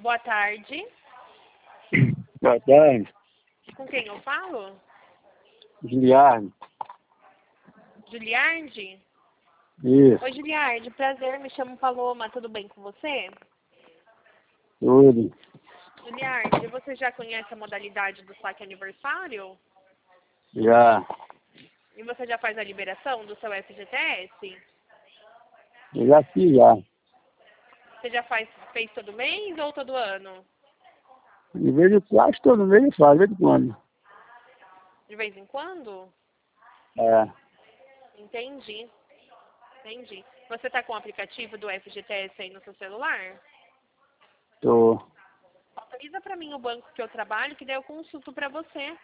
Boa tarde. Boa tarde, Com quem eu falo? Giliardo. Juliarde? Isso, Oi, Juliarde. Prazer, me chamo Paloma. Tudo bem com você? tudo. Juliarde, você já conhece a modalidade do saque aniversário? Já, E você já faz a liberação do seu FGTS? eu já fiz já. Você já fez todo mês ou todo ano? De vez em quase todo mês eu faço, de vez em quando. De vez em quando? É, Entendi. Entendi. Você está com o aplicativo do FGTS aí no seu celular? tô. Autoriza para mim o banco que eu trabalho, que daí eu consulto para você.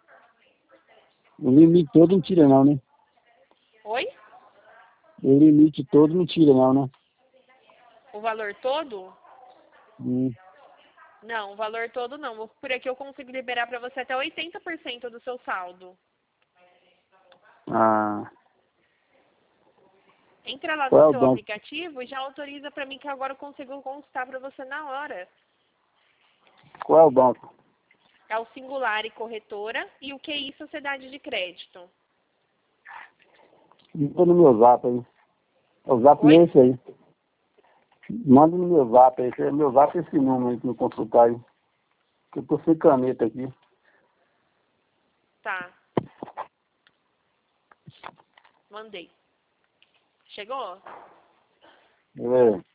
O limite todo não tira não, né? Oi? O limite todo não tira não, né? O valor todo? Hum. Não, o valor todo não. Por aqui eu consigo liberar para você até 80% do seu saldo. Ah, Entra lá qual no é o seu banco? aplicativo e já autoriza para mim que agora eu consigo consultar para você na hora. Qual é o banco? É o Singular e Corretora e o QI Sociedade de Crédito. Manda no meu zap aí. O zap Oi? meu é esse aí. Manda no meu zap aí. Meu zap é esse número aí que me consultar aí. Que eu tô sem caneta aqui. Tá, mandei. Chegou? É.